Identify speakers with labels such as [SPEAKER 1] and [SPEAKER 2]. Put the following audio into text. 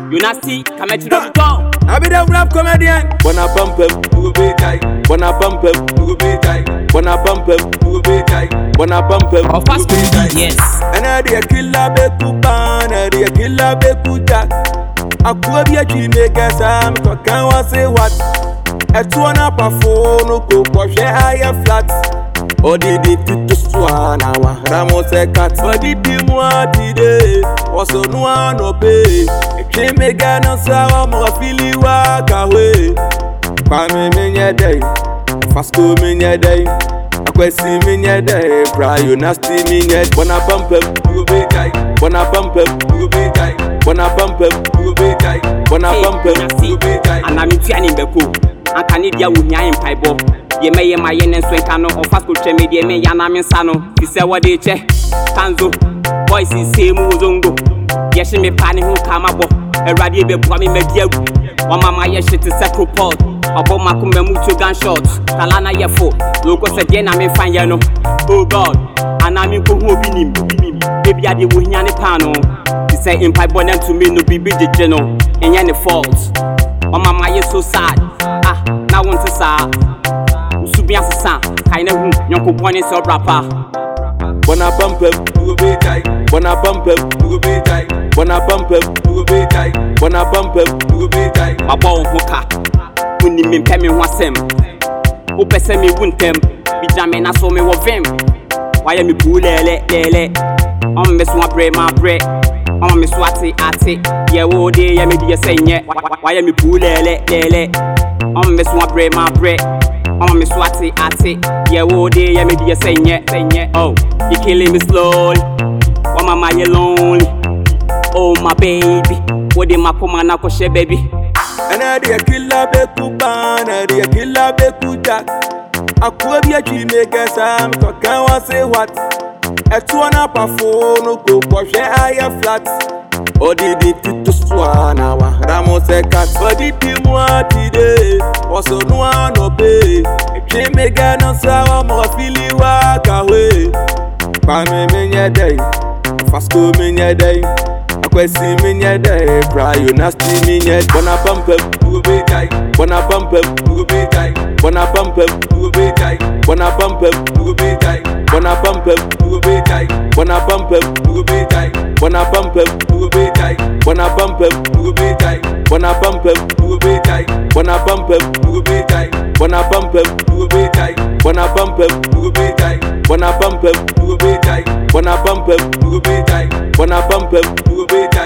[SPEAKER 1] You nasty, come at you don't go.
[SPEAKER 2] I be the rap comedian. Wanna bump him, who be tight. Wanna bump him, who be tight. Wanna bump him, who be tight. Wanna bump him,
[SPEAKER 1] who be tight. Yes.
[SPEAKER 2] And I be a killer beku pan, I be a killer beku jack. I could be a dream maker, Sam. Can I say what? A 2 up a phone, no go push a higher flat. Or did it to Swan, our Ramos a cat. But did you want today? Also, no one obey. A dream maker, no sound more Philly walk away. Kwame Minya Day, Fasco Minya Day. A question Minya Day, Prayo Nasty Minya. Wanna bump him, who be tight. Wanna bump him, who be tight. Wanna bump him, who be tight. Wanna bump him, who be tight.
[SPEAKER 1] And I'm in Beku. And Canidia with Nyan Pibo. Ye may my yen and Swankano or Fasco Chemedia, may Yanamin Sano. He said what they check. Kanzo, boys is same Muzungo. Yes, me panning who come up. A radio be Kwame Media. One mamma yeshit is a pot. About Makume Mutu gunshots. Kalana Yafo. Locos again, I may find Yano. Oh God. And I'm in Kuhubinim. Baby, I did with Yanni Pano. He said in pipe bonnet to me no be the general. And Yanni faults. Oh mamma is so sad. Ah, now want to say. Subian's son. Kind of Yonko Bonnie so rapper.
[SPEAKER 2] Wanna bump him, who be tight. Wanna bump him, who be tight. Wanna bump him, who be tight. Wanna bump him, who be tight.
[SPEAKER 1] My ball hooker. When you mean Pemmy was him. Who person me wouldn't them. Be jamming, I saw me with him. Why am I cool? Lele. I'm Miss One Bread, my bread. I'm Miss Watty, Atty. Yeah, all day, yeah, maybe you're saying, yeah. Why am I cool? Lele. I'm Miss One Bread, my bread. I'm Miss Watty, Atty. Yeah, all day, yeah, maybe you're saying, yeah. Oh, you killing me slowly. Why am I lonely? Oh, my baby. What did my command share, baby?
[SPEAKER 2] And I be a killer beku pan, I be a killer beku jack. I could be a dream maker, Sam. Can I say what? A 2 up a phone, no go push a higher flat. Or did it to Swan, our Ramos a cat. But did you want today? Also, no one obey. A dream maker, no sound more Philly walk away. Kwame Minya Day, Fasco Minya Day. A question Minya Day, Prayo Nasty Minya. Wanna bump him, who be tight. Wanna bump him, who be tight. Wanna bump him, who be tight. Wanna bump him, who be tight. Wanna bump him, who be tight. Wanna bump him, who be tight. Wanna bump him, who be tight. Wanna bump him, who be tight. Wanna bump him, who be tight. Wanna bump him, who be tight. Wanna bump him, who be tight. Wanna bump him, who be tight. Wanna bump him, who be tight. Wanna bump him, who be tight. Wanna bump him, who be tight.